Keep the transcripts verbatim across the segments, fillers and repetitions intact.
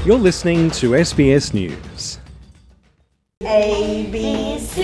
You're listening to S B S News. A, B, C,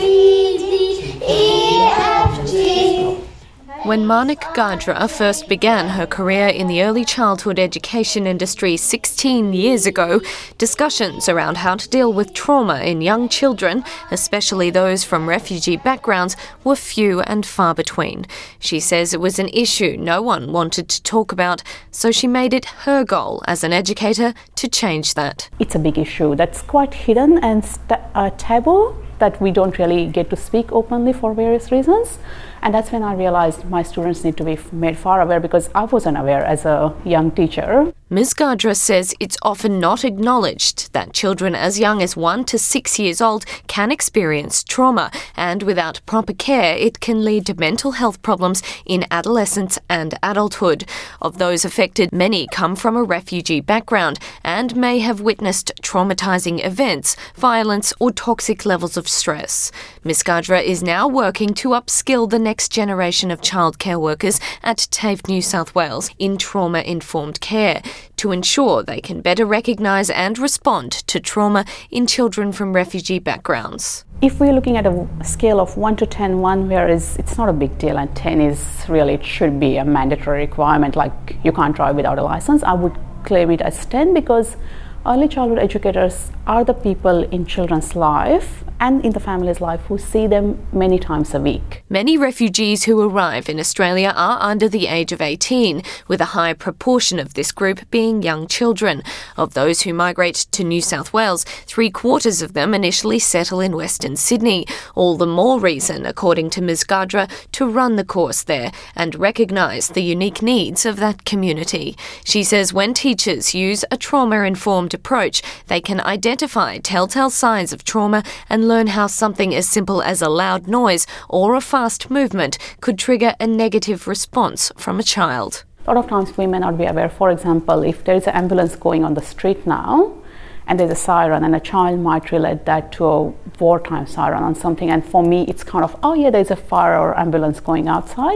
D, E, F, G. When Manik Gadra first began her career in the early childhood education industry sixteen years ago, discussions around how to deal with trauma in young children, especially those from refugee backgrounds, were few and far between. She says it was an issue no one wanted to talk about, so she made it her goal as an educator to change that. It's a big issue that's quite hidden and st- uh, taboo that we don't really get to speak openly for various reasons. And that's when I realized my students need to be made far aware, because I wasn't aware as a young teacher. Miz Gadra says it's often not acknowledged that children as young as one to six years old can experience trauma, and without proper care it can lead to mental health problems in adolescence and adulthood. Of those affected, many come from a refugee background and may have witnessed traumatizing events, violence or toxic levels of stress. Miz Gadra is now working to upskill the next generation of childcare workers at TAFE New South Wales in trauma-informed care to ensure they can better recognise and respond to trauma in children from refugee backgrounds. If we're looking at a scale of one to ten, one where is it's not a big deal and ten is really, it should be a mandatory requirement, like you can't drive without a license, I would claim it as ten, because early childhood educators are the people in children's life and in the family's life who see them many times a week. Many refugees who arrive in Australia are under the age of eighteen, with a high proportion of this group being young children. Of those who migrate to New South Wales, three quarters of them initially settle in Western Sydney. All the more reason, according to Miz Gadra, to run the course there and recognise the unique needs of that community. She says when teachers use a trauma-informed approach, they can identify telltale signs of trauma and learn how something as simple as a loud noise or a fast movement could trigger a negative response from a child. A lot of times we may not be aware. For example, if there is an ambulance going on the street now and there's a siren, and a child might relate that to a wartime siren or something, and for me it's kind of, oh yeah, there's a fire or ambulance going outside,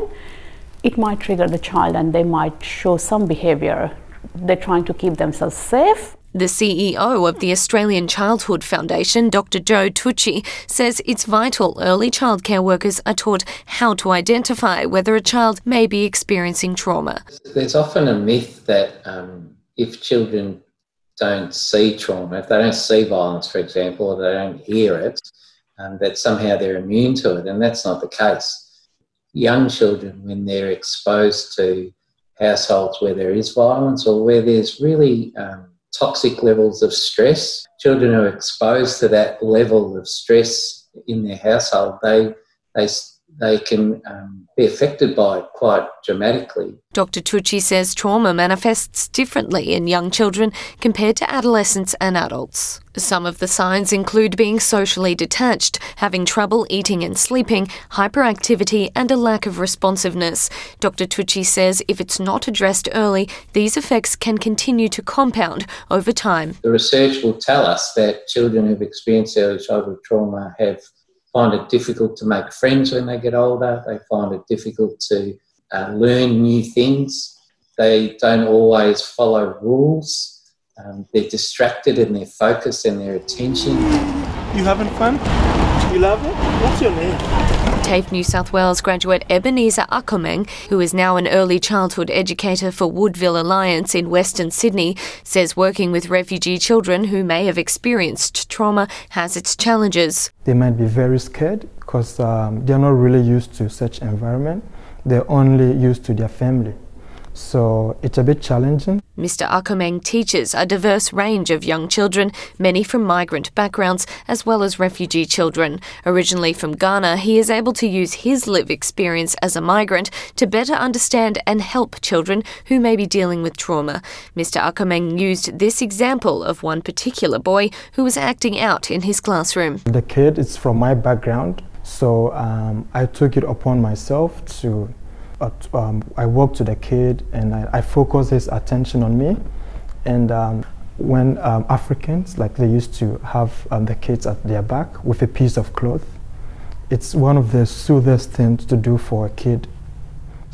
it might trigger the child and they might show some behaviour. They're trying to keep themselves safe. The C E O of the Australian Childhood Foundation, Doctor Joe Tucci, says it's vital early childcare workers are taught how to identify whether a child may be experiencing trauma. There's often a myth that um, if children don't see trauma, if they don't see violence, for example, or they don't hear it, um, that somehow they're immune to it, and that's not the case. Young children, when they're exposed to households where there is violence or where there's really um, toxic levels of stress, children who are exposed to that level of stress in their household, they they they can um, be affected by it quite dramatically. Doctor Tucci says trauma manifests differently in young children compared to adolescents and adults. Some of the signs include being socially detached, having trouble eating and sleeping, hyperactivity and a lack of responsiveness. Doctor Tucci says if it's not addressed early, these effects can continue to compound over time. The research will tell us that children who've experienced early childhood trauma have find it difficult to make friends when they get older. They find it difficult to uh, learn new things. They don't always follow rules. Um, they're distracted in their focus and their attention. You having fun? You love it? What's your name? TAFE New South Wales graduate Ebenezer Akomeng, who is now an early childhood educator for Woodville Alliance in Western Sydney, says working with refugee children who may have experienced trauma has its challenges. They might be very scared because um, they're not really used to such environment. They're only used to their family. So it's a bit challenging. Mister Akomeng teaches a diverse range of young children, many from migrant backgrounds, as well as refugee children. Originally from Ghana, he is able to use his lived experience as a migrant to better understand and help children who may be dealing with trauma. Mister Akomeng used this example of one particular boy who was acting out in his classroom. The kid is from my background, so um, I took it upon myself to Uh, um, I walked to the kid and I, I focused his attention on me. And um, when um, Africans, like they used to have um, the kids at their back with a piece of cloth, it's one of the soothest things to do for a kid.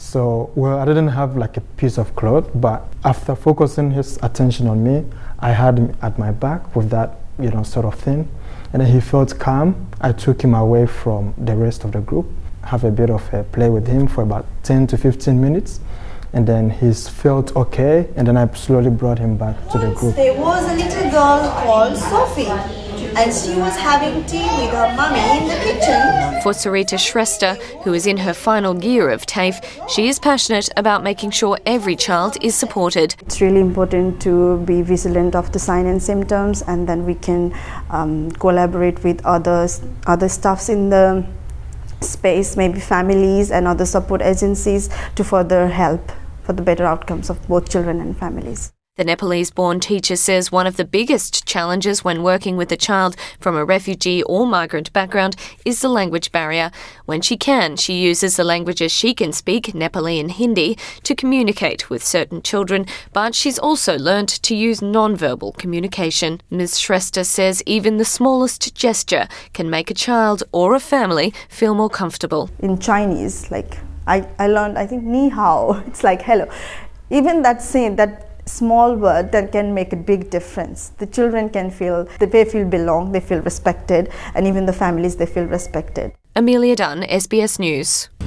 So, well, I didn't have like a piece of cloth, but after focusing his attention on me, I had him at my back with that, you know, sort of thing. And then he felt calm. I took him away from the rest of the group, have a bit of a play with him for about ten to fifteen minutes. And then he's felt okay, and then I slowly brought him back to the group. There was a little girl called Sophie, and she was having tea with her mummy in the kitchen. For Sarita Shrestha, who is in her final year of TAFE, she is passionate about making sure every child is supported. It's really important to be vigilant of the signs and symptoms, and then we can um, collaborate with others, other staffs in the space, maybe families and other support agencies, to further help for the better outcomes of both children and families. The Nepalese-born teacher says one of the biggest challenges when working with a child from a refugee or migrant background is the language barrier. When she can, she uses the languages she can speak, Nepali and Hindi, to communicate with certain children, but she's also learnt to use non-verbal communication. Miz Shrestha says even the smallest gesture can make a child or a family feel more comfortable. In Chinese, like I, I learned, I think, ni hao, it's like hello. Even that saying, that small word, that can make a big difference. The children can feel, they feel belong, they feel respected, and even the families, they feel respected. Amelia Dunn, S B S News.